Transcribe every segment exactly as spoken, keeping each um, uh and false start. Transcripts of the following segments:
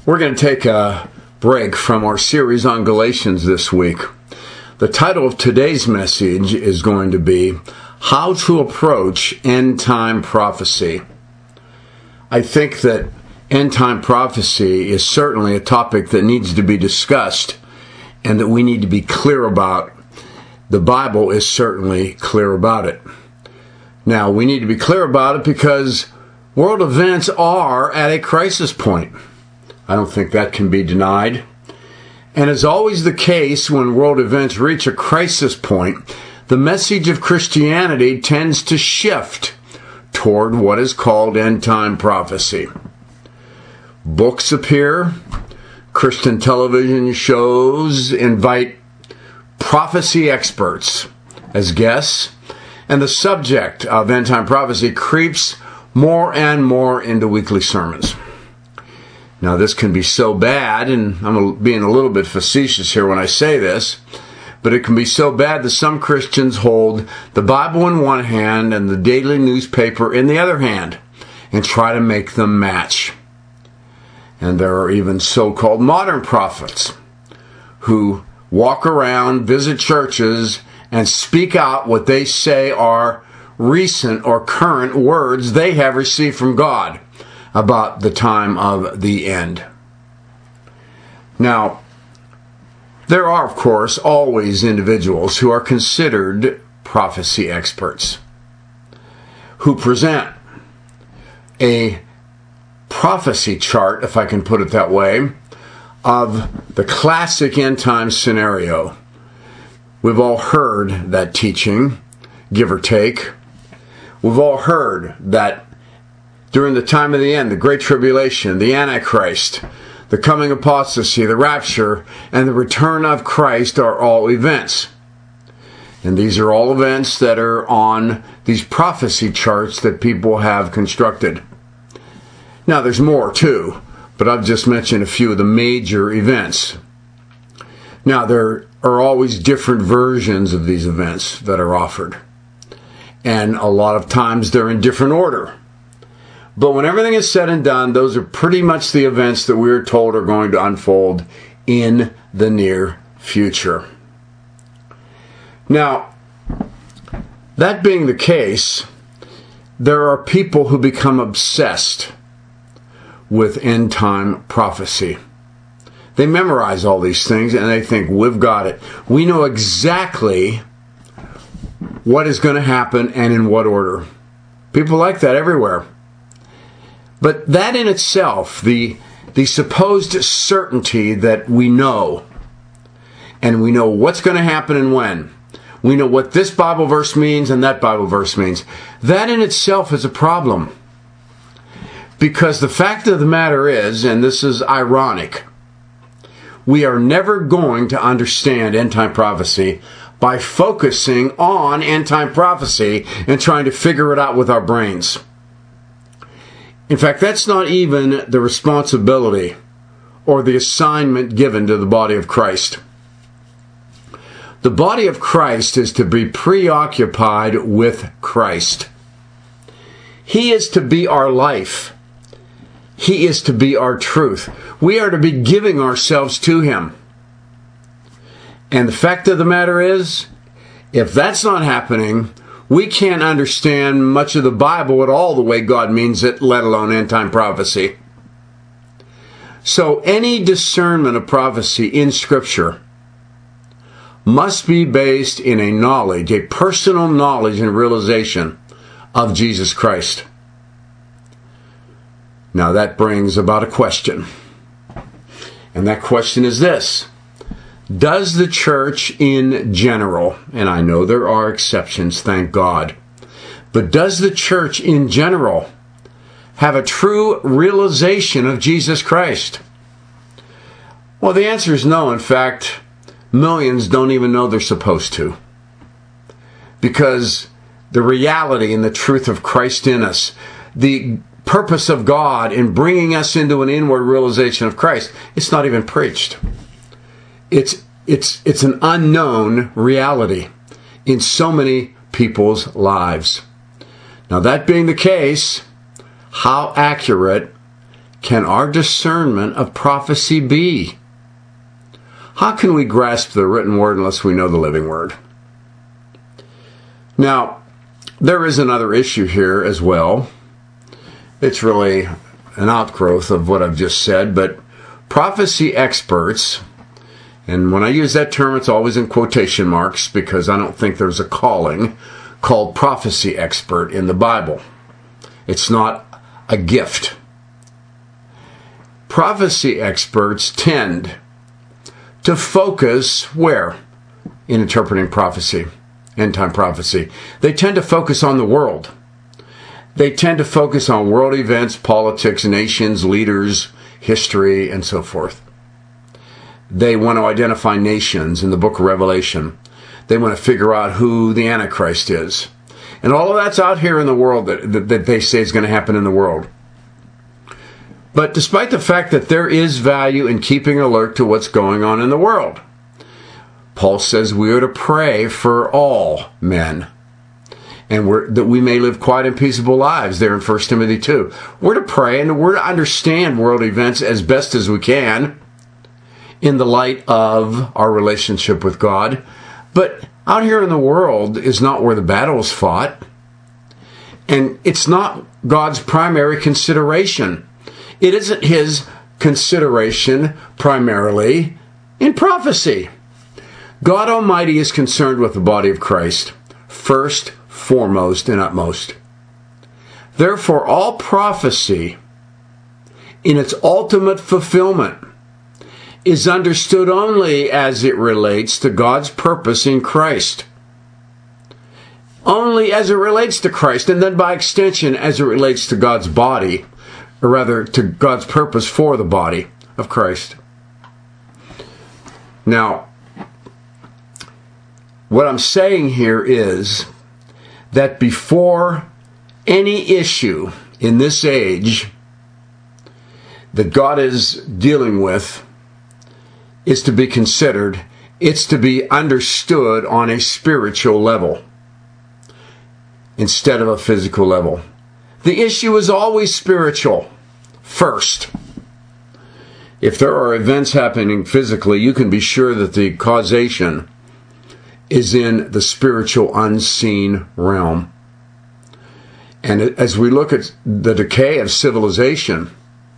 We're going to take a break from our series on Galatians this week. The title of today's message is going to be How to Approach End Time Prophecy. I think that end time prophecy is certainly a topic that needs to be discussed and that we need to be clear about. The Bible is certainly clear about it. Now, we need to be clear about it because world events are at a crisis point. I don't think that can be denied. And as always the case when world events reach a crisis point, the message of Christianity tends to shift toward what is called end time prophecy. Books appear, Christian television shows invite prophecy experts as guests, and the subject of end time prophecy creeps more and more into weekly sermons. Now, this can be so bad, and I'm being a little bit facetious here when I say this, but it can be so bad that some Christians hold the Bible in one hand and the daily newspaper in the other hand and try to make them match. And there are even so-called modern prophets who walk around, visit churches, and speak out what they say are recent or current words they have received from God about the time of the end. Now, there are, of course, always individuals who are considered prophecy experts, who present a prophecy chart, if I can put it that way, of the classic end time scenario. We've all heard that teaching, give or take. We've all heard that during the time of the end, the Great Tribulation, the Antichrist, the coming apostasy, the rapture, and the return of Christ are all events. And these are all events that are on these prophecy charts that people have constructed. Now, there's more too, but I've just mentioned a few of the major events. Now, there are always different versions of these events that are offered. And a lot of times they're in different order. But when everything is said and done, those are pretty much the events that we're told are going to unfold in the near future. Now, that being the case, there are people who become obsessed with end time prophecy. They memorize all these things and they think, we've got it. We know exactly what is going to happen and in what order. People like that everywhere. But that in itself, the, the supposed certainty that we know, and we know what's going to happen and when, we know what this Bible verse means and that Bible verse means, that in itself is a problem. Because the fact of the matter is, and this is ironic, we are never going to understand end-time prophecy by focusing on end-time prophecy and trying to figure it out with our brains. In fact, that's not even the responsibility or the assignment given to the body of Christ. The body of Christ is to be preoccupied with Christ. He is to be our life. He is to be our truth. We are to be giving ourselves to Him. And the fact of the matter is, if that's not happening, we can't understand much of the Bible at all the way God means it, let alone end-time prophecy. So any discernment of prophecy in Scripture must be based in a knowledge, a personal knowledge and realization of Jesus Christ. Now that brings about a question. And that question is this. Does the church in general, and I know there are exceptions, thank God, but does the church in general have a true realization of Jesus Christ? Well, the answer is no. In fact, millions don't even know they're supposed to. Because the reality and the truth of Christ in us, the purpose of God in bringing us into an inward realization of Christ, it's not even preached. It's it's it's an unknown reality in so many people's lives. Now, that being the case, how accurate can our discernment of prophecy be? How can we grasp the written word unless we know the living word? Now, there is another issue here as well. It's really an outgrowth of what I've just said, but prophecy experts, and when I use that term, it's always in quotation marks because I don't think there's a calling called prophecy expert in the Bible. It's not a gift. Prophecy experts tend to focus where? In interpreting prophecy, end-time prophecy. They tend to focus on the world. They tend to focus on world events, politics, nations, leaders, history, and so forth. They want to identify nations in the book of Revelation. They want to figure out who the Antichrist is. And all of that's out here in the world that, that, that they say is going to happen in the world. But despite the fact that there is value in keeping alert to what's going on in the world, Paul says we are to pray for all men, and we're, that we may live quiet and peaceable lives there in First Timothy two. We're to pray and we're to understand world events as best as we can in the light of our relationship with God. But out here in the world is not where the battle is fought. And it's not God's primary consideration. It isn't his consideration primarily in prophecy. God Almighty is concerned with the body of Christ, first, foremost, and utmost. Therefore, all prophecy in its ultimate fulfillment is understood only as it relates to God's purpose in Christ. Only as it relates to Christ, and then by extension as it relates to God's body, or rather to God's purpose for the body of Christ. Now, what I'm saying here is that before any issue in this age that God is dealing with is to be considered, it's to be understood on a spiritual level instead of a physical level. The issue is always spiritual first. If there are events happening physically, you can be sure that the causation is in the spiritual unseen realm. And as we look at the decay of civilization,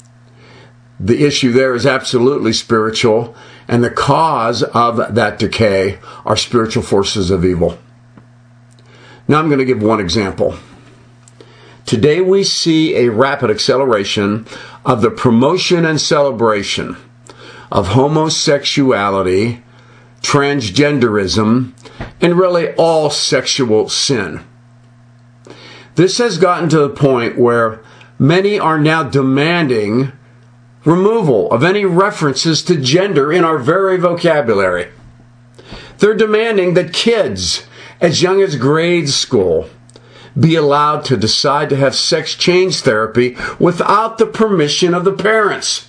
the issue there is absolutely spiritual, and the cause of that decay are spiritual forces of evil. Now I'm going to give one example. Today we see a rapid acceleration of the promotion and celebration of homosexuality, transgenderism, and really all sexual sin. This has gotten to the point where many are now demanding removal of any references to gender in our very vocabulary. They're demanding that kids as young as grade school be allowed to decide to have sex change therapy without the permission of the parents.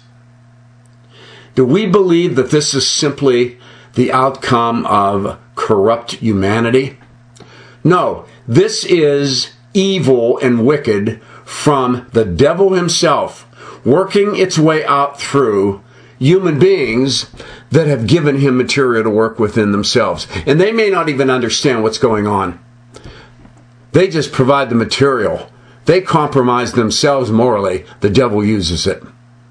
Do we believe that this is simply the outcome of corrupt humanity? No, this is evil and wicked from the devil himself, working its way out through human beings that have given him material to work within themselves. And they may not even understand what's going on. They just provide the material. They compromise themselves morally. The devil uses it.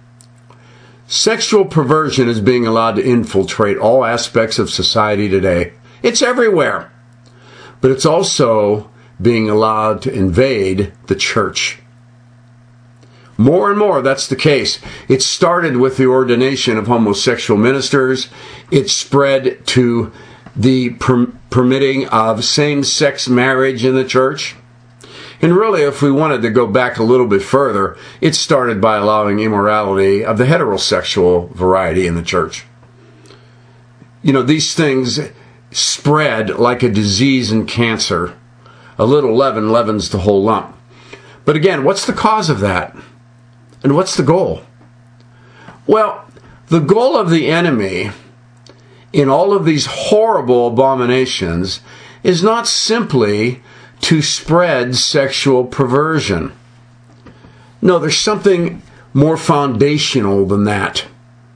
Sexual perversion is being allowed to infiltrate all aspects of society today. It's everywhere. But it's also being allowed to invade the church. More and more, that's the case. It started with the ordination of homosexual ministers. It spread to the per- permitting of same-sex marriage in the church. And really, if we wanted to go back a little bit further, it started by allowing immorality of the heterosexual variety in the church. You know, these things spread like a disease and cancer. A little leaven leavens the whole lump. But again, what's the cause of that? And what's the goal? Well, the goal of the enemy in all of these horrible abominations is not simply to spread sexual perversion. No, there's something more foundational than that.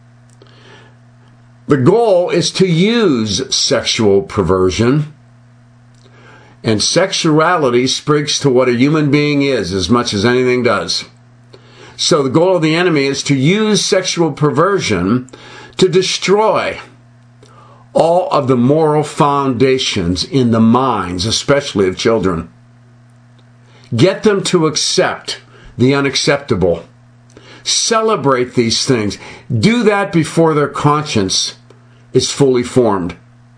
The goal is to use sexual perversion. And sexuality speaks to what a human being is as much as anything does. So the goal of the enemy is to use sexual perversion to destroy all of the moral foundations in the minds, especially of children. Get them to accept the unacceptable. Celebrate these things. Do that before their conscience is fully formed.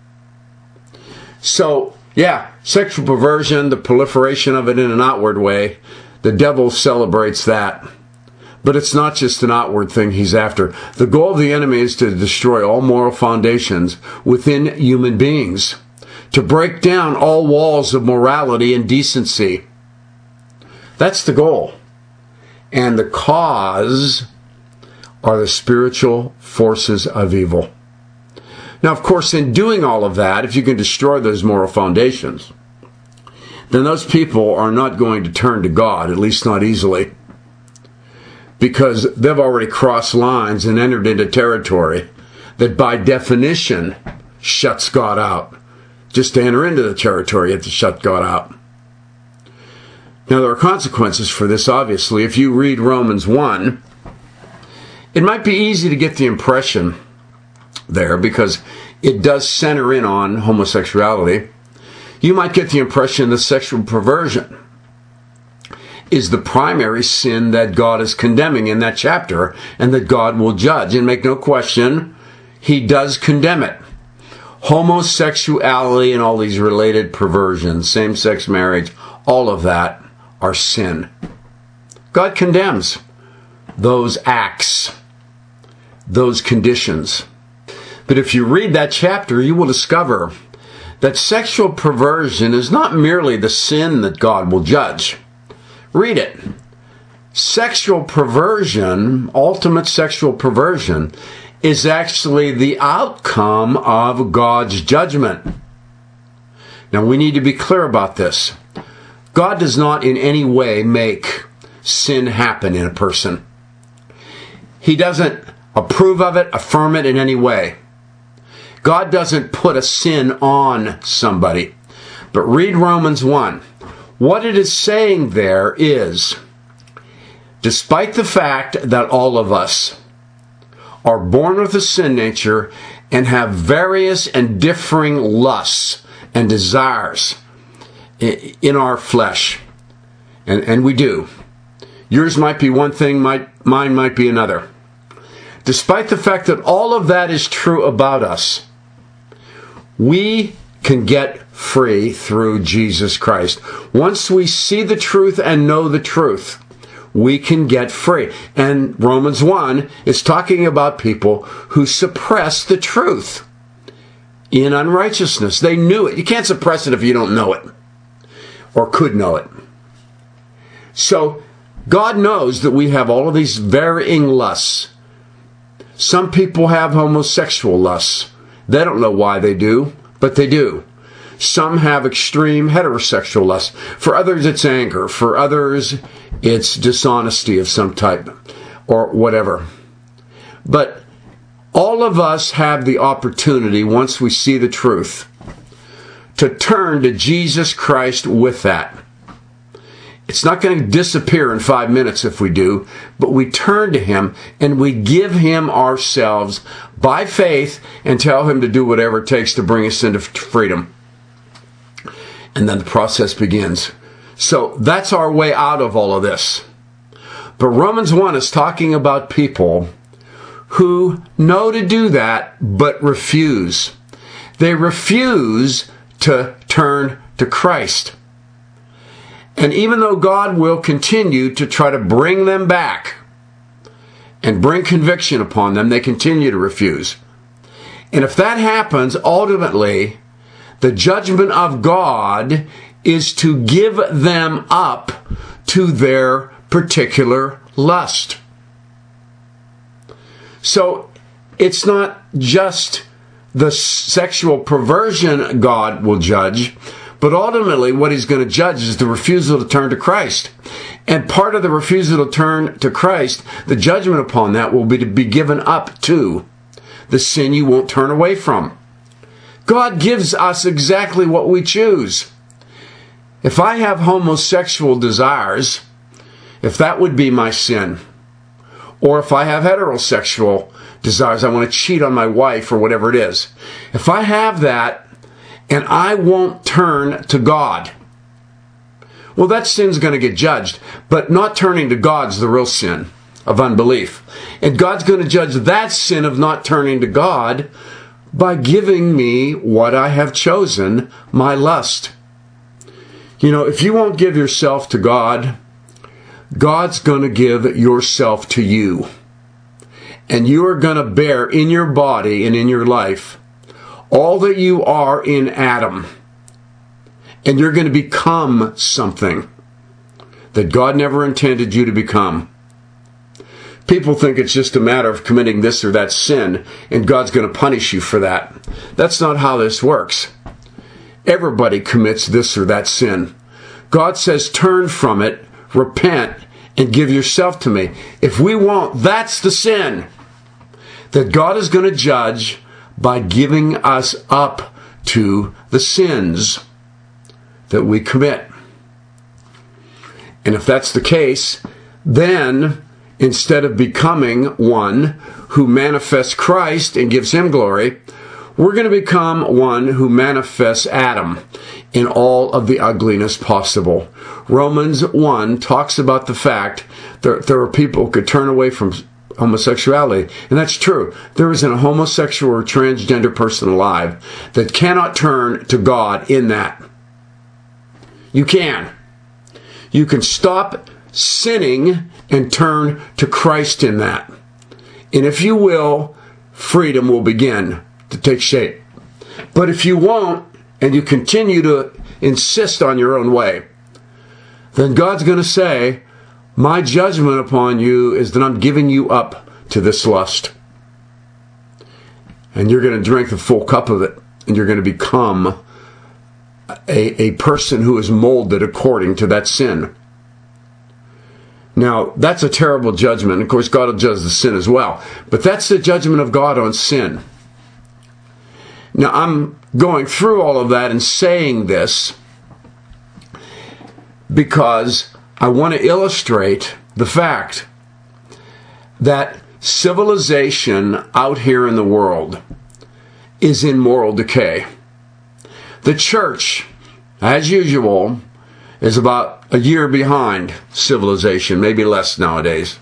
So, yeah, sexual perversion, the proliferation of it in an outward way, the devil celebrates that. But it's not just an outward thing he's after. The goal of the enemy is to destroy all moral foundations within human beings, to break down all walls of morality and decency. That's the goal. And the cause are the spiritual forces of evil. Now, of course, in doing all of that, if you can destroy those moral foundations, then those people are not going to turn to God, at least not easily, because they've already crossed lines and entered into territory that by definition shuts God out. Just to enter into the territory, you have to shut God out. Now, there are consequences for this, obviously. If you read Romans one, it might be easy to get the impression there, because it does center in on homosexuality. You might get the impression that sexual perversion is the primary sin that God is condemning in that chapter, and that God will judge. And make no question, he does condemn it. Homosexuality and all these related perversions, same-sex marriage, all of that are sin. God condemns those acts, those conditions. But if you read that chapter, you will discover that sexual perversion is not merely the sin that God will judge. Read it. Sexual perversion, ultimate sexual perversion, is actually the outcome of God's judgment. Now, we need to be clear about this. God does not in any way make sin happen in a person. He doesn't approve of it, affirm it in any way. God doesn't put a sin on somebody. But read Romans one. What it is saying there is, despite the fact that all of us are born with a sin nature and have various and differing lusts and desires in our flesh, and, and we do. Yours might be one thing, might, mine might be another. Despite the fact that all of that is true about us, we can get free through Jesus Christ. Once we see the truth and know the truth, we can get free. And Romans one is talking about people who suppress the truth in unrighteousness. They knew it. You can't suppress it if you don't know it, or could know it. So God knows that we have all of these varying lusts. Some people have homosexual lusts. They don't know why they do, but they do. Some have extreme heterosexual lust. For others, it's anger. For others, it's dishonesty of some type, or whatever. But all of us have the opportunity, once we see the truth, to turn to Jesus Christ with that. It's not going to disappear in five minutes if we do, but we turn to Him and we give Him ourselves by faith and tell Him to do whatever it takes to bring us into freedom. And then the process begins. So that's our way out of all of this. But Romans one is talking about people who know to do that, but refuse. They refuse to turn to Christ. And even though God will continue to try to bring them back and bring conviction upon them, they continue to refuse. And if that happens, ultimately, the judgment of God is to give them up to their particular lust. So it's not just the sexual perversion God will judge, but ultimately what He's going to judge is the refusal to turn to Christ. And part of the refusal to turn to Christ, the judgment upon that will be to be given up to the sin you won't turn away from. God gives us exactly what we choose. If I have homosexual desires, if that would be my sin, or if I have heterosexual desires, I want to cheat on my wife or whatever it is. If I have that and I won't turn to God, well, that sin's going to get judged. But not turning to God's the real sin of unbelief. And God's going to judge that sin of not turning to God by giving me what I have chosen, my lust. You know, if you won't give yourself to God, God's going to give yourself to you. And you are going to bear in your body and in your life all that you are in Adam. And you're going to become something that God never intended you to become. People think it's just a matter of committing this or that sin, and God's going to punish you for that. That's not how this works. Everybody commits this or that sin. God says, turn from it, repent, and give yourself to me. If we won't, that's the sin that God is going to judge by giving us up to the sins that we commit. And if that's the case, then instead of becoming one who manifests Christ and gives him glory, we're going to become one who manifests Adam in all of the ugliness possible. Romans one talks about the fact that there are people who could turn away from homosexuality. And that's true. There isn't a homosexual or transgender person alive that cannot turn to God in that. You can. You can stop sinning and turn to Christ in that. And if you will, freedom will begin to take shape. But if you won't, and you continue to insist on your own way, then God's going to say, my judgment upon you is that I'm giving you up to this lust. And you're going to drink the full cup of it, and you're going to become a, a person who is molded according to that sin. Now, that's a terrible judgment. Of course, God will judge the sin as well. But that's the judgment of God on sin. Now, I'm going through all of that and saying this because I want to illustrate the fact that civilization out here in the world is in moral decay. The church, as usual, is about a year behind civilization, maybe less nowadays.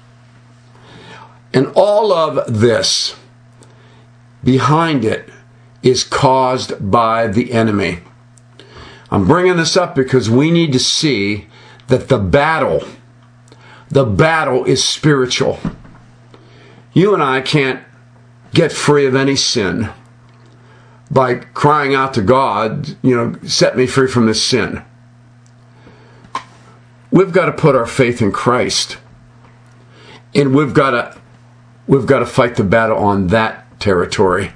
And all of this, behind it, is caused by the enemy. I'm bringing this up because we need to see that the battle, the battle is spiritual. You and I can't get free of any sin by crying out to God, you know, set me free from this sin. We've got to put our faith in Christ. And we've got to we've got to fight the battle on that territory.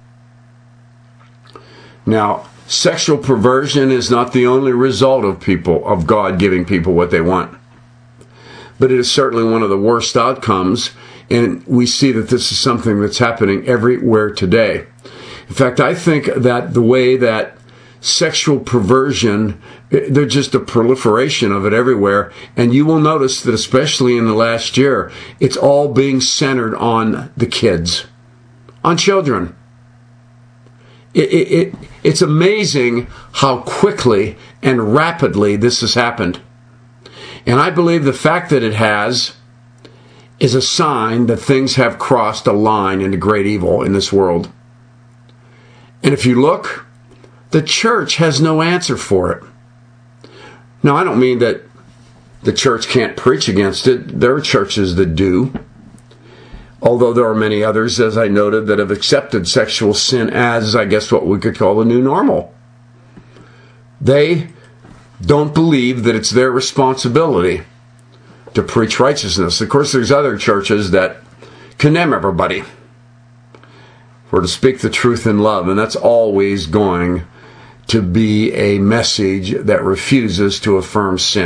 Now, sexual perversion is not the only result of people, of God giving people what they want. But it is certainly one of the worst outcomes, and we see that this is something that's happening everywhere today. In fact, I think that the way that sexual perversion, there's just a proliferation of it everywhere, and you will notice that especially in the last year, it's all being centered on the kids, on children. It, it, it, it's amazing how quickly and rapidly this has happened. And I believe the fact that it has is a sign that things have crossed a line into great evil in this world. And if you look, the church has no answer for it. Now, I don't mean that the church can't preach against it. There are churches that do. Although there are many others, as I noted, that have accepted sexual sin as, I guess, what we could call the new normal. They don't believe that it's their responsibility to preach righteousness. Of course, there's other churches that condemn everybody for to speak the truth in love, and that's always going to be a message that refuses to affirm sin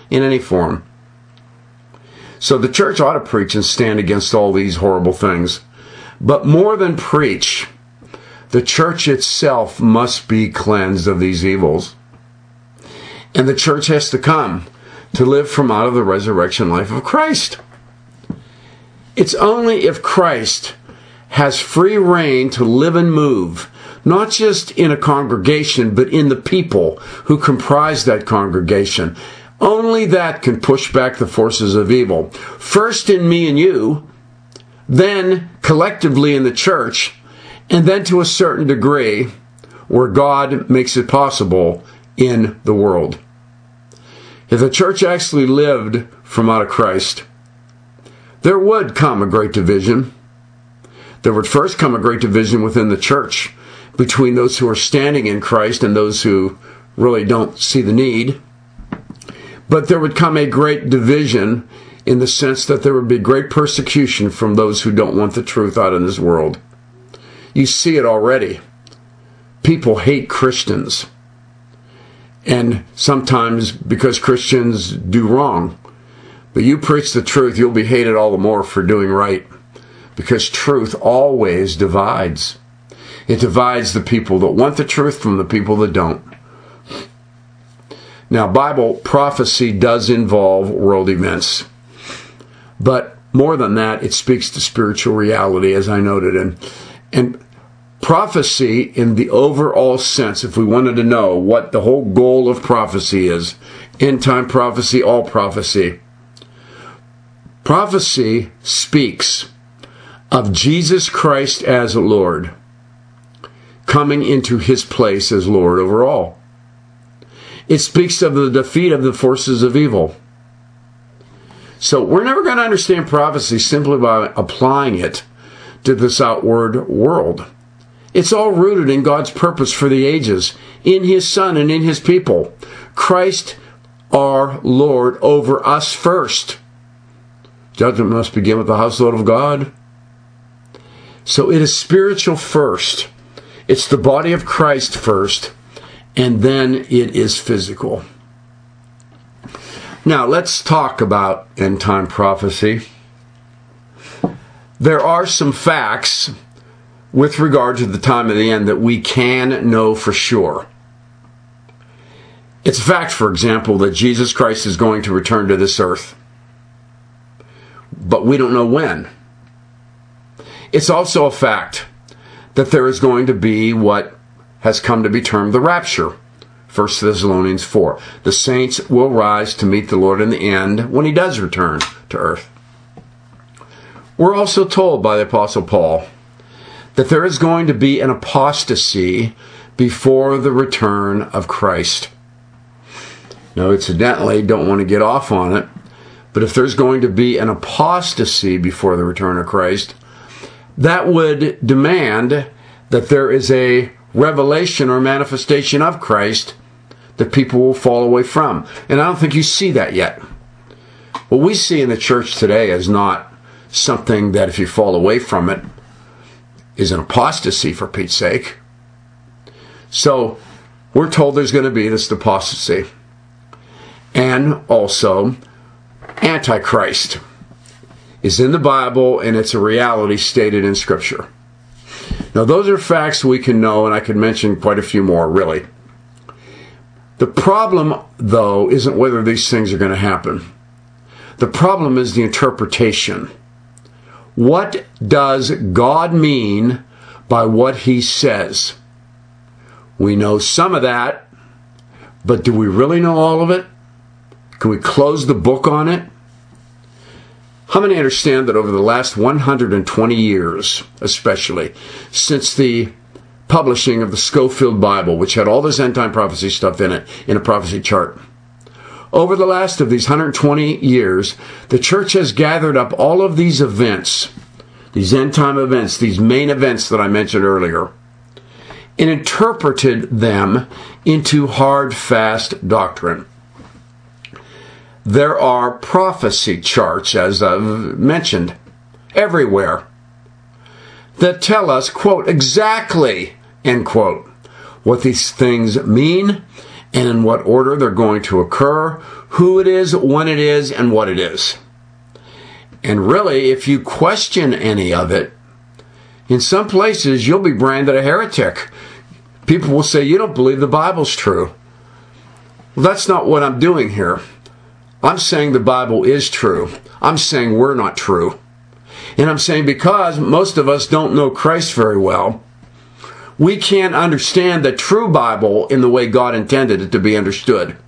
in any form. So the church ought to preach and stand against all these horrible things. But more than preach, the church itself must be cleansed of these evils. And the church has to come to live from out of the resurrection life of Christ. It's only if Christ has free reign to live and move, not just in a congregation, but in the people who comprise that congregation. Only that can push back the forces of evil. First in me and you, then collectively in the church, and then to a certain degree where God makes it possible in the world. If the church actually lived from out of Christ, there would come a great division. There would first come a great division within the church between those who are standing in Christ and those who really don't see the need. But there would come a great division in the sense that there would be great persecution from those who don't want the truth out in this world. You see it already. People hate Christians. And sometimes because Christians do wrong. But you preach the truth, you'll be hated all the more for doing right. Because truth always divides. It divides the people that want the truth from the people that don't. Now, Bible prophecy does involve world events. But more than that, it speaks to spiritual reality, as I noted. And, and prophecy in the overall sense, if we wanted to know what the whole goal of prophecy is, end-time prophecy, all prophecy. Prophecy speaks of Jesus Christ as Lord, coming into his place as Lord over all. It speaks of the defeat of the forces of evil. So we're never going to understand prophecy simply by applying it to this outward world. It's all rooted in God's purpose for the ages, in his Son and in his people. Christ, our Lord, over us first. Judgment must begin with the household of God. So it is spiritual first. It's the body of Christ first. And then it is physical. Now, let's talk about end-time prophecy. There are some facts with regard to the time of the end that we can know for sure. It's a fact, for example, that Jesus Christ is going to return to this earth. But we don't know when. It's also a fact that there is going to be what has come to be termed the rapture. First Thessalonians four. The saints will rise to meet the Lord in the end when he does return to earth. We're also told by the Apostle Paul that there is going to be an apostasy before the return of Christ. Now, incidentally, don't want to get off on it, but if there's going to be an apostasy before the return of Christ, that would demand that there is a revelation or manifestation of Christ that people will fall away from. And I don't think you see that yet. What we see in the church today is not something that if you fall away from it is an apostasy, for Pete's sake. So we're told there's going to be this apostasy. And also Antichrist is in the Bible, and it's a reality stated in Scripture. Now, those are facts we can know, and I could mention quite a few more, really. The problem, though, isn't whether these things are going to happen. The problem is the interpretation. What does God mean by what he says? We know some of that, but do we really know all of it? Can we close the book on it? How many understand that over the last one hundred twenty years, especially, since the publishing of the Scofield Bible, which had all this end-time prophecy stuff in it, in a prophecy chart, over the last of these one hundred twenty years, the church has gathered up all of these events, these end-time events, these main events that I mentioned earlier, and interpreted them into hard, fast doctrine. There are prophecy charts, as I've mentioned, everywhere, that tell us, quote, exactly, end quote, what these things mean and in what order they're going to occur, who it is, when it is, and what it is. And really, if you question any of it, in some places you'll be branded a heretic. People will say, you don't believe the Bible's true. Well, that's not what I'm doing here. I'm saying the Bible is true. I'm saying we're not true. And I'm saying because most of us don't know Christ very well, we can't understand the true Bible in the way God intended it to be understood.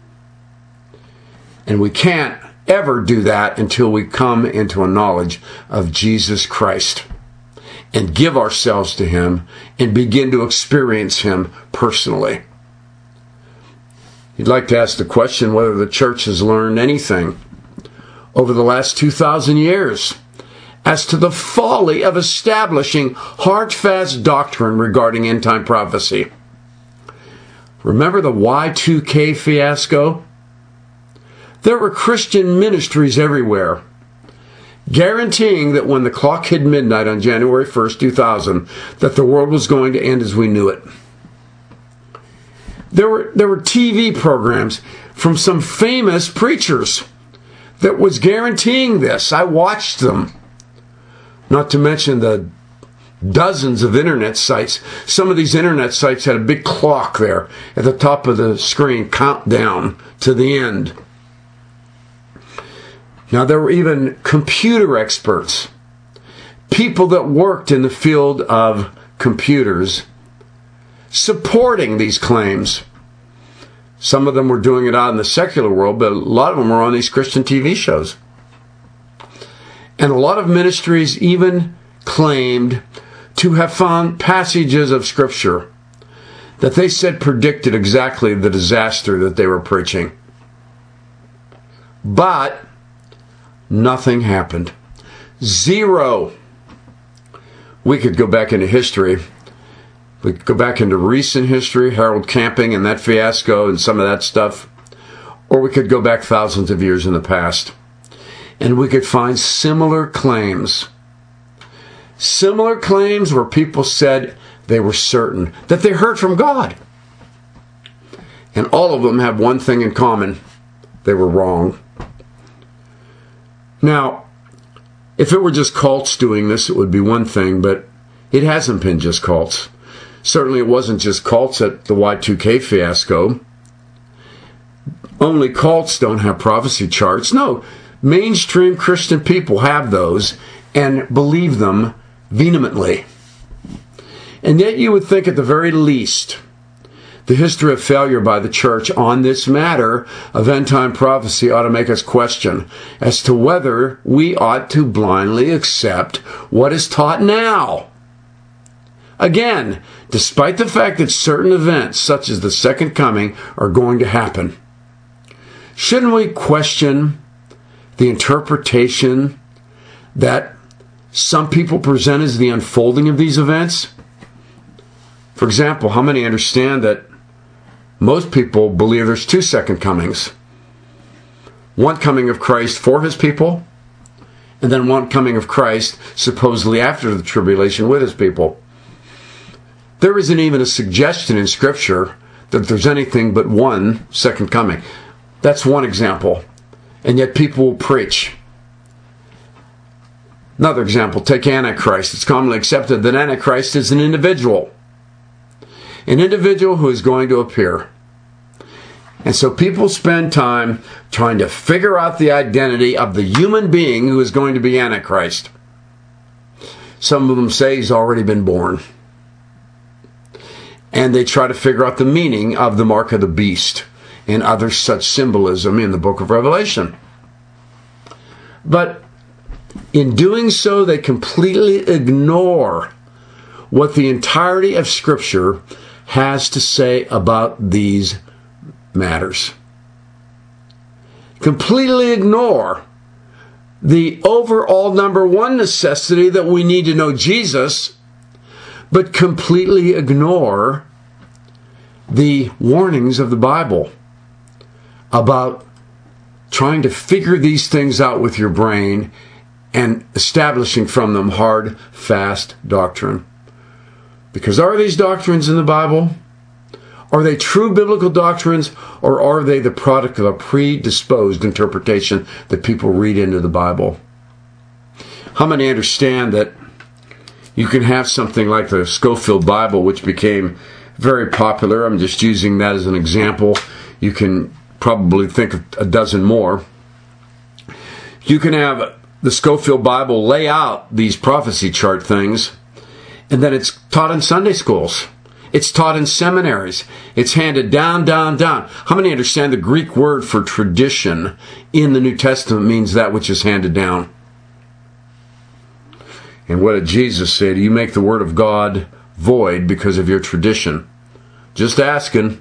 And we can't ever do that until we come into a knowledge of Jesus Christ and give ourselves to Him and begin to experience Him personally. You'd like to ask the question whether the church has learned anything over the last two thousand years as to the folly of establishing hard-fast doctrine regarding end-time prophecy. Remember the Y two K fiasco? There were Christian ministries everywhere guaranteeing that when the clock hit midnight on January first, two thousand, that the world was going to end as we knew it. There were, there were T V programs from some famous preachers that was guaranteeing this. I watched them. Not to mention the dozens of internet sites. Some of these internet sites had a big clock there at the top of the screen, countdown to the end. Now, there were even computer experts, people that worked in the field of computers, supporting these claims. Some of them were doing it out in the secular world, but a lot of them were on these Christian T V shows. And a lot of ministries even claimed to have found passages of Scripture that they said predicted exactly the disaster that they were preaching. But nothing happened. Zero. We could go back into history. We could go back into recent history, Harold Camping and that fiasco and some of that stuff. Or we could go back thousands of years in the past. And we could find similar claims. Similar claims where people said they were certain that they heard from God. And all of them have one thing in common. They were wrong. Now, if it were just cults doing this, it would be one thing, but it hasn't been just cults. Certainly it wasn't just cults at the Y two K fiasco. Only cults don't have prophecy charts. No, mainstream Christian people have those and believe them vehemently. And yet you would think at the very least the history of failure by the church on this matter of end-time prophecy ought to make us question as to whether we ought to blindly accept what is taught now. Again, despite the fact that certain events, such as the second coming, are going to happen, shouldn't we question the interpretation that some people present as the unfolding of these events? For example, how many understand that most people believe there's two second comings? One coming of Christ for His people, and then one coming of Christ supposedly after the tribulation with His people. There isn't even a suggestion in Scripture that there's anything but one second coming. That's one example. And yet people will preach. Another example, take Antichrist. It's commonly accepted that Antichrist is an individual. An individual who is going to appear. And so people spend time trying to figure out the identity of the human being who is going to be Antichrist. Some of them say he's already been born. And they try to figure out the meaning of the mark of the beast and other such symbolism in the book of Revelation. But in doing so, they completely ignore what the entirety of Scripture has to say about these matters. Completely ignore the overall number one necessity that we need to know Jesus, but completely ignore the warnings of the Bible about trying to figure these things out with your brain and establishing from them hard, fast doctrine. Because are these doctrines in the Bible? Are they true biblical doctrines, or are they the product of a predisposed interpretation that people read into the Bible? How many understand that you can have something like the Scofield Bible, which became very popular? I'm just using that as an example. You can probably think of a dozen more. You can have the Scofield Bible lay out these prophecy chart things, and then it's taught in Sunday schools. It's taught in seminaries. It's handed down, down, down. How many understand the Greek word for tradition in the New Testament means that which is handed down? And what did Jesus say? Do you make the word of God void because of your tradition? Just asking.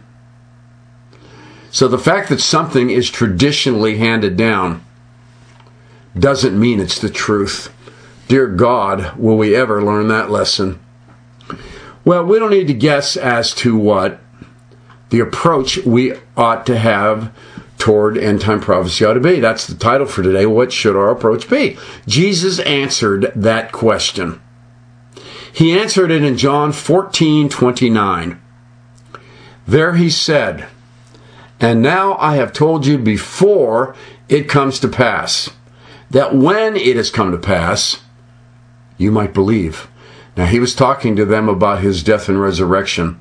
So the fact that something is traditionally handed down doesn't mean it's the truth. Dear God, will we ever learn that lesson? Well, we don't need to guess as to what the approach we ought to have toward end-time prophecy ought to be. That's the title for today. What should our approach be? Jesus answered that question. He answered it in John fourteen twenty-nine. There he said, "And now I have told you before it comes to pass, that when it has come to pass, you might believe." Now, he was talking to them about his death and resurrection.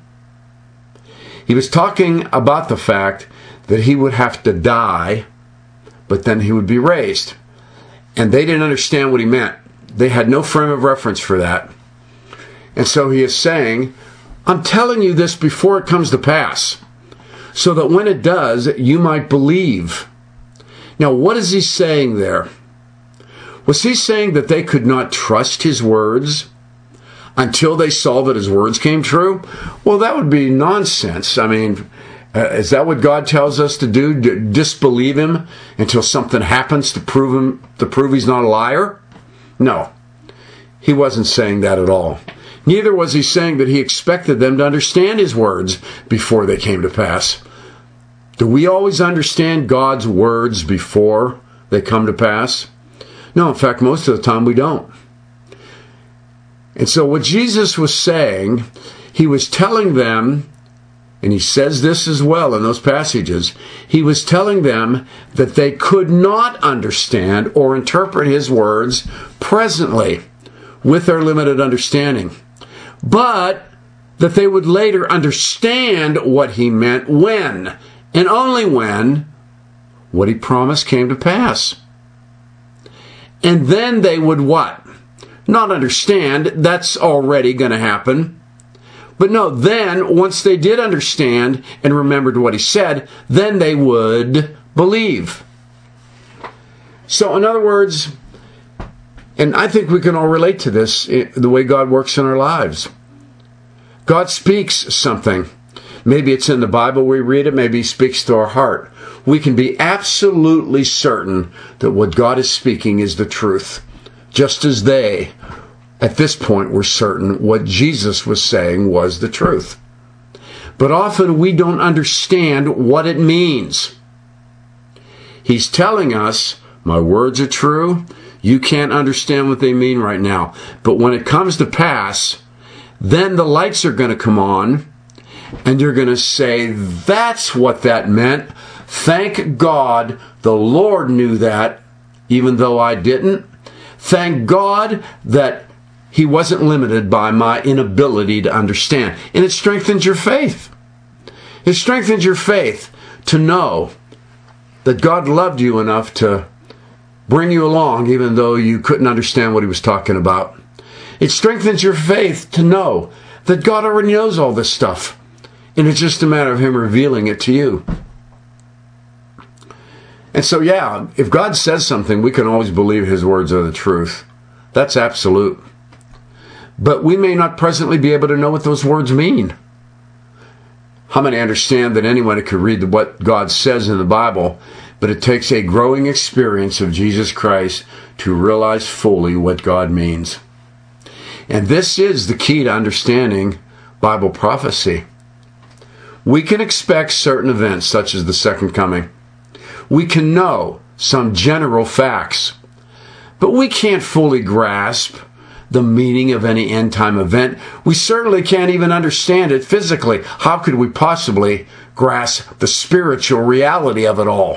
He was talking about the fact that he would have to die, but then he would be raised. And they didn't understand what he meant. They had no frame of reference for that. And so he is saying, I'm telling you this before it comes to pass, so that when it does, you might believe. Now, what is he saying there? Was he saying that they could not trust his words until they saw that his words came true? Well, that would be nonsense. I mean, uh, is that what God tells us to do? D- disbelieve him until something happens to prove him, to prove he's not a liar? No, he wasn't saying that at all. Neither was he saying that he expected them to understand his words before they came to pass. Do we always understand God's words before they come to pass? No, in fact, most of the time we don't. And so what Jesus was saying, he was telling them, and he says this as well in those passages, he was telling them that they could not understand or interpret his words presently with their limited understanding, but that they would later understand what he meant when, and only when, what he promised came to pass. And then they would what? Not understand. That's already going to happen. But no, then, once they did understand and remembered what he said, then they would believe. So, in other words, and I think we can all relate to this, the way God works in our lives. God speaks something. Maybe it's in the Bible we read it, maybe he speaks to our heart. We can be absolutely certain that what God is speaking is the truth, just as they, at this point, were certain what Jesus was saying was the truth. But often we don't understand what it means. He's telling us, my words are true. You can't understand what they mean right now. But when it comes to pass, then the lights are going to come on, and you're going to say, that's what that meant. Thank God the Lord knew that, even though I didn't. Thank God that he wasn't limited by my inability to understand. And it strengthens your faith. It strengthens your faith to know that God loved you enough to bring you along even though you couldn't understand what he was talking about. It strengthens your faith to know that God already knows all this stuff. And it's just a matter of him revealing it to you. And so, yeah, if God says something, we can always believe his words are the truth. That's absolute. But we may not presently be able to know what those words mean. How many understand that anyone could read what God says in the Bible, but it takes a growing experience of Jesus Christ to realize fully what God means? And this is the key to understanding Bible prophecy. We can expect certain events, such as the second coming. We can know some general facts, but we can't fully grasp the meaning of any end-time event. We certainly can't even understand it physically. How could we possibly grasp the spiritual reality of it all?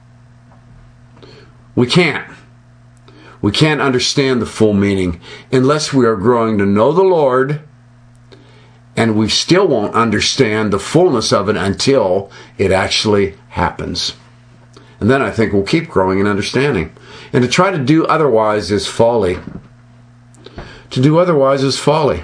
We can't. We can't understand the full meaning unless we are growing to know the Lord, and we still won't understand the fullness of it until it actually happens. And then I think we'll keep growing in understanding. And to try to do otherwise is folly. To do otherwise is folly.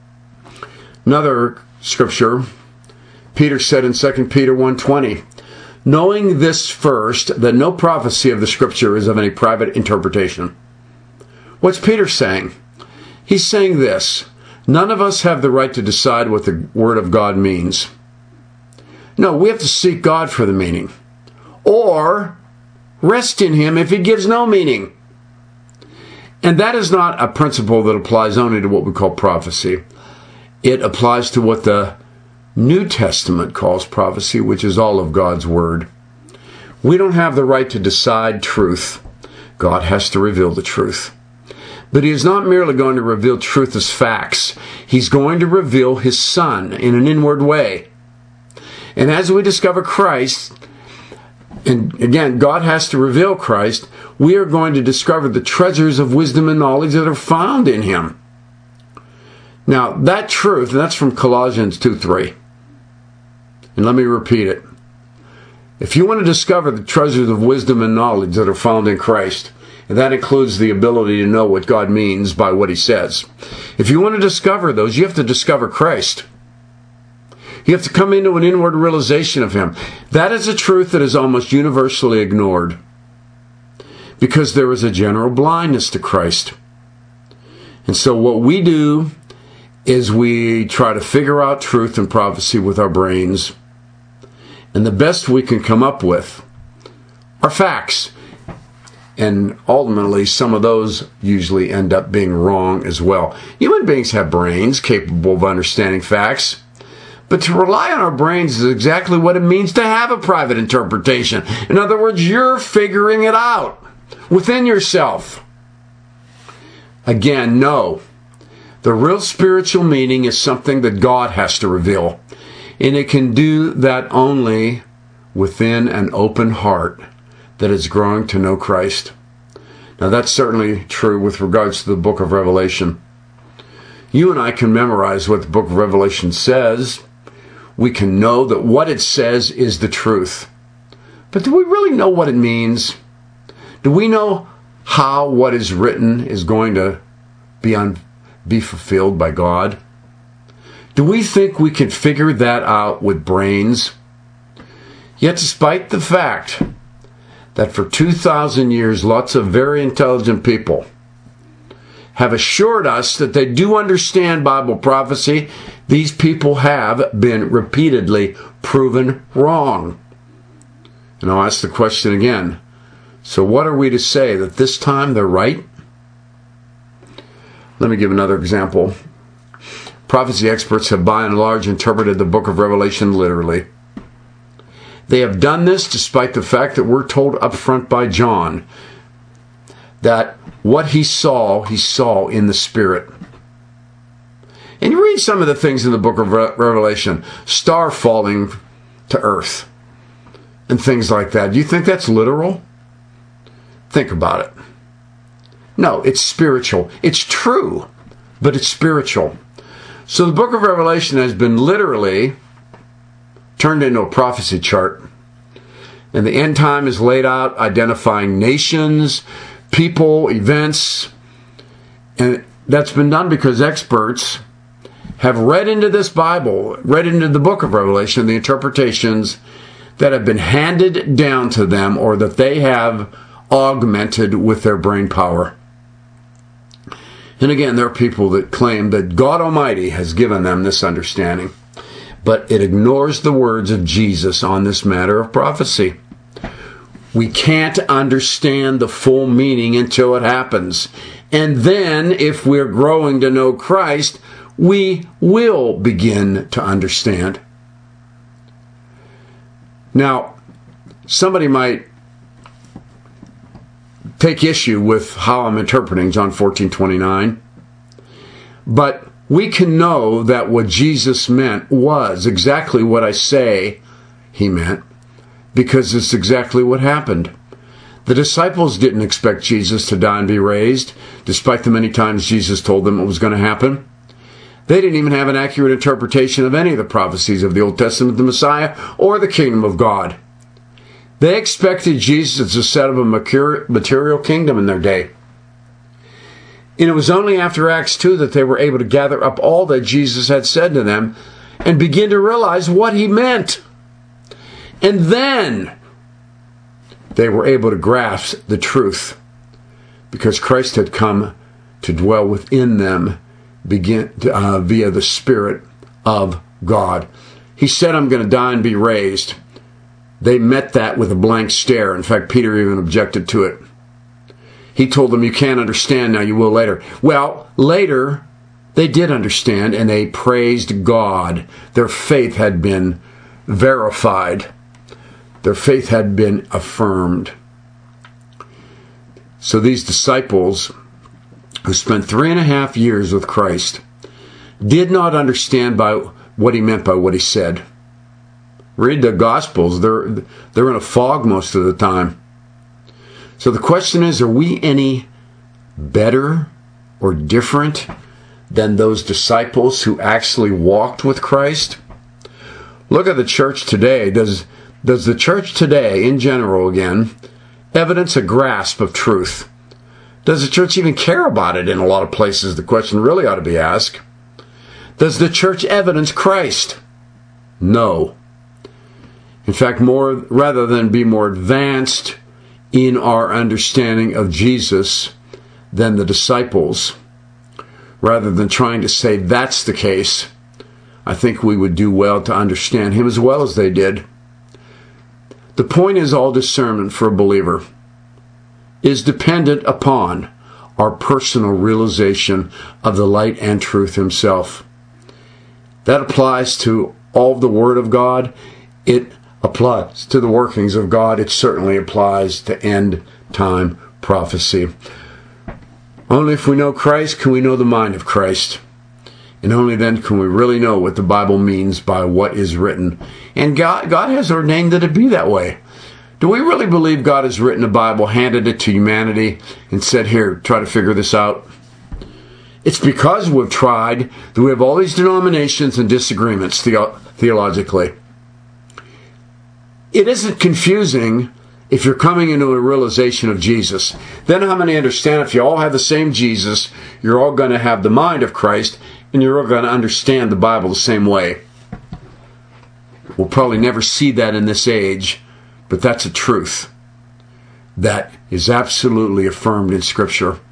Another scripture, Peter said in Second Peter one twenty, knowing this first, that no prophecy of the scripture is of any private interpretation. What's Peter saying? He's saying this: none of us have the right to decide what the Word of God means. No, we have to seek God for the meaning. Or rest in Him if He gives no meaning. And that is not a principle that applies only to what we call prophecy. It applies to what the New Testament calls prophecy, which is all of God's Word. We don't have the right to decide truth. God has to reveal the truth. But He is not merely going to reveal truth as facts. He's going to reveal His Son in an inward way. And as we discover Christ, and again, God has to reveal Christ, we are going to discover the treasures of wisdom and knowledge that are found in Him. Now, that truth, and that's from Colossians two three. And let me repeat it. If you want to discover the treasures of wisdom and knowledge that are found in Christ, and that includes the ability to know what God means by what He says. If you want to discover those, you have to discover Christ. You have to come into an inward realization of Him. That is a truth that is almost universally ignored, because there is a general blindness to Christ. And so what we do is we try to figure out truth and prophecy with our brains. And the best we can come up with are facts. And ultimately, some of those usually end up being wrong as well. Human beings have brains capable of understanding facts. But to rely on our brains is exactly what it means to have a private interpretation. In other words, you're figuring it out within yourself. Again, no. The real spiritual meaning is something that God has to reveal. And it can do that only within an open heart that is growing to know Christ. Now, that's certainly true with regards to the book of Revelation. You and I can memorize what the book of Revelation says. We can know that what it says is the truth. But do we really know what it means? Do we know how what is written is going to be, un- be fulfilled by God? Do we think we can figure that out with brains? Yet, despite the fact that for two thousand years, lots of very intelligent people have assured us that they do understand Bible prophecy, these people have been repeatedly proven wrong. And I'll ask the question again. So what are we to say? That this time they're right? Let me give another example. Prophecy experts have by and large interpreted the book of Revelation literally. They have done this despite the fact that we're told up front by John that what he saw, he saw in the Spirit. And you read some of the things in the book of Re- Revelation, star falling to earth and things like that. Do you think that's literal? Think about it. No, it's spiritual. It's true, but it's spiritual. So the book of Revelation has been literally turned into a prophecy chart. And the end time is laid out identifying nations, people, events. And that's been done because experts have read into this Bible, read into the book of Revelation, the interpretations that have been handed down to them or that they have augmented with their brain power. And again, there are people that claim that God Almighty has given them this understanding. But it ignores the words of Jesus on this matter of prophecy. We can't understand the full meaning until it happens. And then, if we're growing to know Christ, we will begin to understand. Now, somebody might take issue with how I'm interpreting John fourteen twenty-nine. But we can know that what Jesus meant was exactly what I say he meant, because it's exactly what happened. The disciples didn't expect Jesus to die and be raised, despite the many times Jesus told them it was going to happen. They didn't even have an accurate interpretation of any of the prophecies of the Old Testament, the Messiah, or the kingdom of God. They expected Jesus to set up a material kingdom in their day. And it was only after Acts two that they were able to gather up all that Jesus had said to them and begin to realize what he meant. And then they were able to grasp the truth, because Christ had come to dwell within them begin, uh, via the Spirit of God. He said, I'm going to die and be raised. They met that with a blank stare. In fact, Peter even objected to it. He told them, you can't understand now, you will later. Well, later, they did understand, and they praised God. Their faith had been verified. Their faith had been affirmed. So these disciples, who spent three and a half years with Christ, did not understand by what he meant by what he said. Read the Gospels. They're, they're in a fog most of the time. So the question is, are we any better or different than those disciples who actually walked with Christ? Look at the church today. Does, does the church today, in general again, evidence a grasp of truth? Does the church even care about it in a lot of places? The question really ought to be asked. Does the church evidence Christ? No. In fact, more rather than be more advanced in our understanding of Jesus than the disciples, rather than trying to say that's the case, I think we would do well to understand him as well as they did. The point is, all discernment for a believer is dependent upon our personal realization of the light and truth himself. That applies to all of the Word of God. It applies to the workings of God. It certainly applies to end time prophecy. Only if we know Christ can we know the mind of Christ. And only then can we really know what the Bible means by what is written. And God, God has ordained that it be that way. Do we really believe God has written a Bible, handed it to humanity, and said, here, try to figure this out? It's because we've tried that we have all these denominations and disagreements theo- theologically. It isn't confusing if you're coming into a realization of Jesus. Then how many understand if you all have the same Jesus, you're all going to have the mind of Christ, and you're all going to understand the Bible the same way? We'll probably never see that in this age, but that's a truth that is absolutely affirmed in Scripture.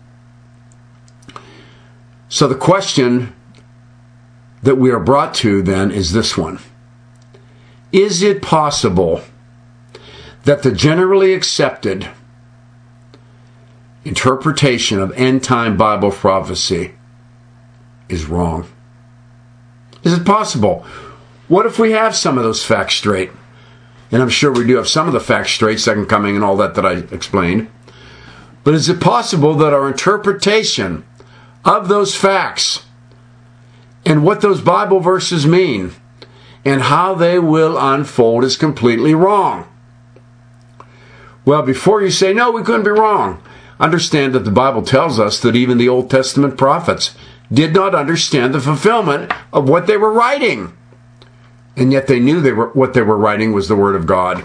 So the question that we are brought to then is this one. Is it possible that the generally accepted interpretation of end-time Bible prophecy is wrong? Is it possible? What if we have some of those facts straight? And I'm sure we do have some of the facts straight, second coming and all that that I explained. But is it possible that our interpretation of those facts and what those Bible verses mean and how they will unfold is completely wrong? Well, before you say, no, we couldn't be wrong, understand that the Bible tells us that even the Old Testament prophets did not understand the fulfillment of what they were writing. And yet they knew they were, what they were writing was the Word of God.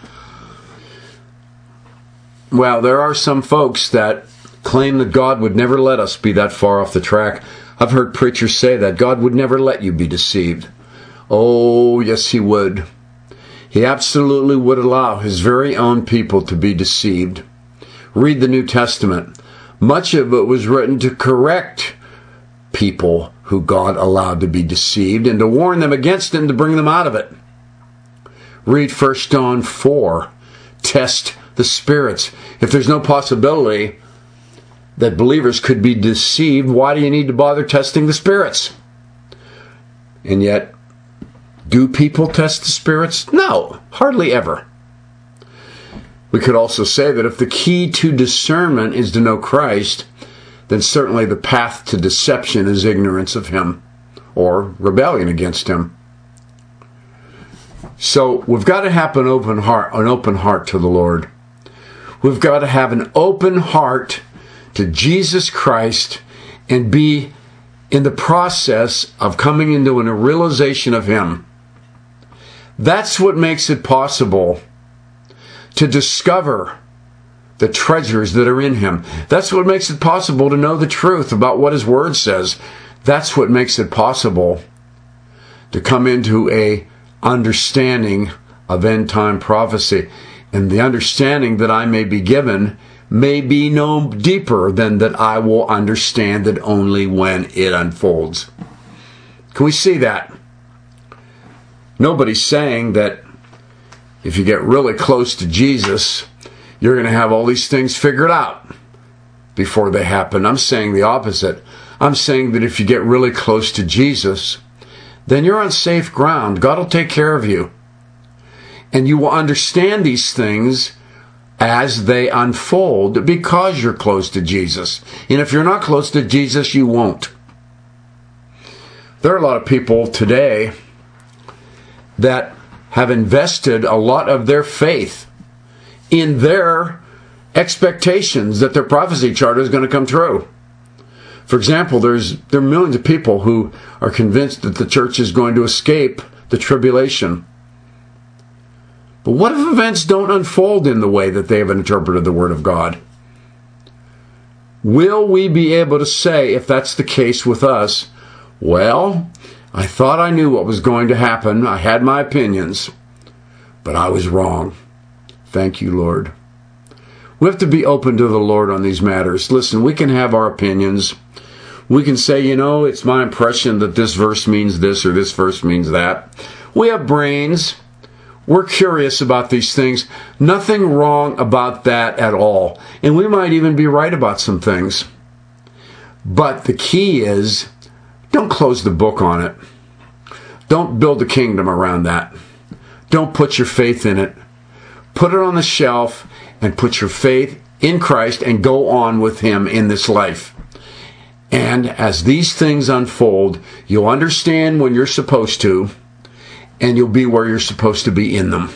Well, there are some folks that claim that God would never let us be that far off the track. I've heard preachers say that God would never let you be deceived. Oh, yes, He would. He absolutely would allow His very own people to be deceived. Read the New Testament. Much of it was written to correct people who God allowed to be deceived and to warn them against it and to bring them out of it. Read First John four. Test the spirits. If there's no possibility that believers could be deceived, why do you need to bother testing the spirits? And yet, do people test the spirits? No, hardly ever. We could also say that if the key to discernment is to know Christ, then certainly the path to deception is ignorance of him or rebellion against him. So we've got to have an open heart, an open heart to the Lord. We've got to have an open heart to Jesus Christ and be in the process of coming into a realization of him. That's what makes it possible to discover the treasures that are in him. That's what makes it possible to know the truth about what his word says. That's what makes it possible to come into a understanding of end time prophecy. And the understanding that I may be given may be no deeper than that I will understand it only when it unfolds. Can we see that? Nobody's saying that if you get really close to Jesus, you're going to have all these things figured out before they happen. I'm saying the opposite. I'm saying that if you get really close to Jesus, then you're on safe ground. God will take care of you. And you will understand these things as they unfold because you're close to Jesus. And if you're not close to Jesus, you won't. There are a lot of people today that have invested a lot of their faith in their expectations that their prophecy chart is going to come true. For example, there's there are millions of people who are convinced that the church is going to escape the tribulation. But what if events don't unfold in the way that they have interpreted the Word of God? Will we be able to say, if that's the case with us, well, I thought I knew what was going to happen. I had my opinions, but I was wrong. Thank you, Lord. We have to be open to the Lord on these matters. Listen, we can have our opinions. We can say, you know, it's my impression that this verse means this or this verse means that. We have brains. We're curious about these things. Nothing wrong about that at all. And we might even be right about some things. But the key is, don't close the book on it. Don't build a kingdom around that. Don't put your faith in it. Put it on the shelf and put your faith in Christ and go on with him in this life. And as these things unfold, you'll understand when you're supposed to, and you'll be where you're supposed to be in them.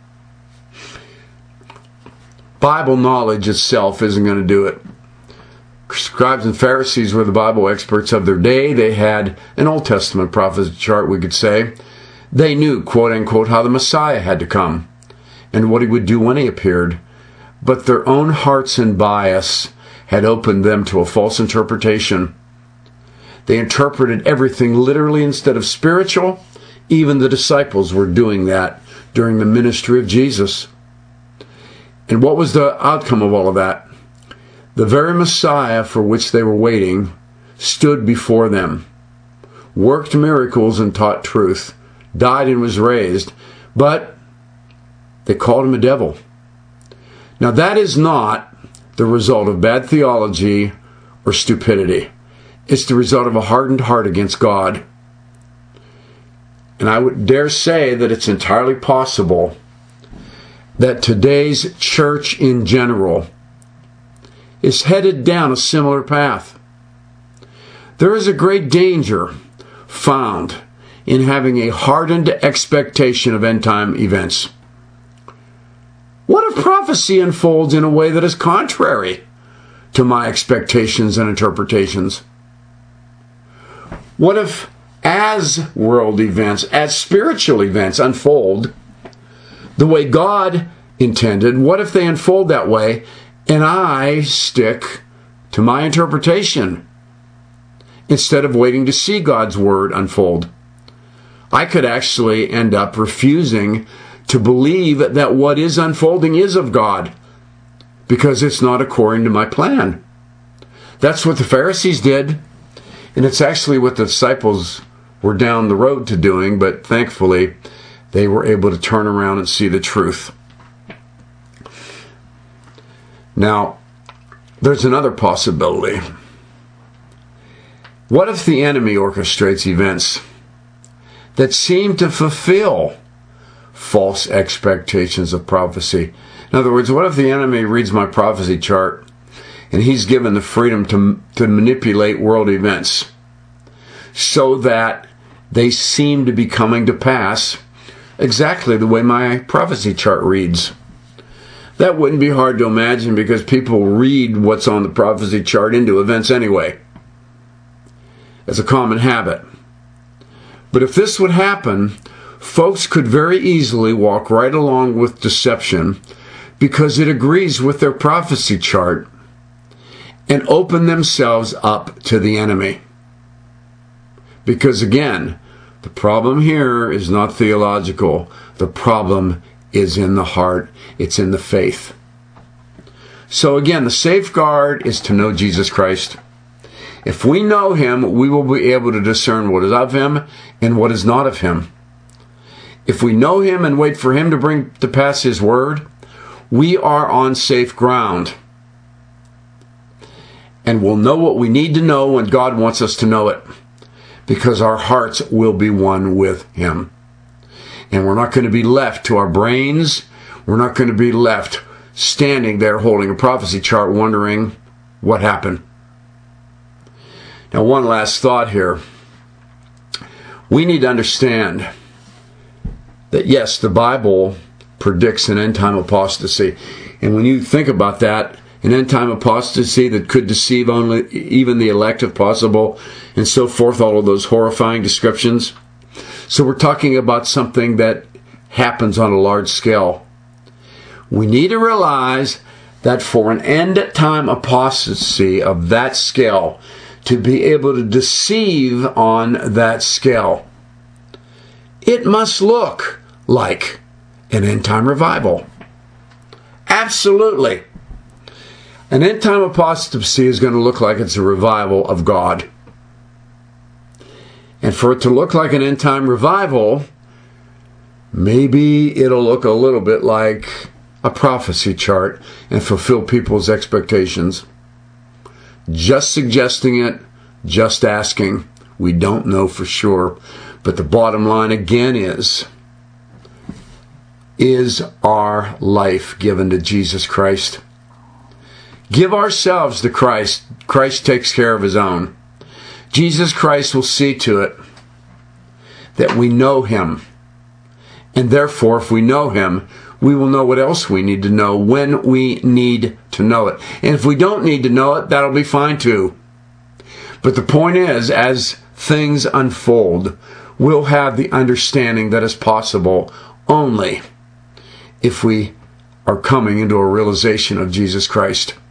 Bible knowledge itself isn't going to do it. Scribes and Pharisees were the Bible experts of their day. They had an Old Testament prophecy chart, we could say. They knew, quote unquote, how the Messiah had to come and what he would do when he appeared. But their own hearts and bias had opened them to a false interpretation. They interpreted everything literally instead of spiritual. Even the disciples were doing that during the ministry of Jesus. And what was the outcome of all of that? The very Messiah for which they were waiting stood before them, worked miracles and taught truth, died and was raised, but they called him a devil. Now that is not the result of bad theology or stupidity. It's the result of a hardened heart against God. And I would dare say that it's entirely possible that today's church in general is headed down a similar path. There is a great danger found in having a hardened expectation of end-time events. What if prophecy unfolds in a way that is contrary to my expectations and interpretations? What if, as world events, as spiritual events unfold the way God intended, what if they unfold that way and I stick to my interpretation instead of waiting to see God's word unfold? I could actually end up refusing to believe that what is unfolding is of God because it's not according to my plan. That's what the Pharisees did, and it's actually what the disciples were down the road to doing, but thankfully they were able to turn around and see the truth. Now, there's another possibility. What if the enemy orchestrates events that seem to fulfill false expectations of prophecy? In other words, what if the enemy reads my prophecy chart And he's given the freedom to, to manipulate world events so that they seem to be coming to pass exactly the way my prophecy chart reads. That wouldn't be hard to imagine because people read what's on the prophecy chart into events anyway. It's a common habit. But if this would happen, folks could very easily walk right along with deception because it agrees with their prophecy chart and open themselves up to the enemy. Because again, the problem here is not theological. The problem is in the heart. It's in the faith. So again, the safeguard is to know Jesus Christ. If we know him, we will be able to discern what is of him and what is not of him. If we know him and wait for him to bring to pass his word, we are on safe ground. And we'll know what we need to know when God wants us to know it, because our hearts will be one with him. And we're not going to be left to our brains. We're not going to be left standing there holding a prophecy chart wondering what happened. Now, one last thought here. We need to understand that, yes, the Bible predicts an end-time apostasy. And when you think about that, an end-time apostasy that could deceive only even the elect if possible, and so forth, all of those horrifying descriptions. So we're talking about something that happens on a large scale. We need to realize that for an end-time apostasy of that scale, to be able to deceive on that scale, it must look like an end-time revival. Absolutely. An end-time apostasy is going to look like it's a revival of God. And for it to look like an end-time revival, maybe it'll look a little bit like a prophecy chart and fulfill people's expectations. Just suggesting it, just asking. We don't know for sure. But the bottom line again is, is our life given to Jesus Christ? Give ourselves to Christ. Christ takes care of his own. Jesus Christ will see to it that we know him. And therefore, if we know him, we will know what else we need to know when we need to know it. And if we don't need to know it, that'll be fine too. But the point is, as things unfold, we'll have the understanding that is possible only if we are coming into a realization of Jesus Christ.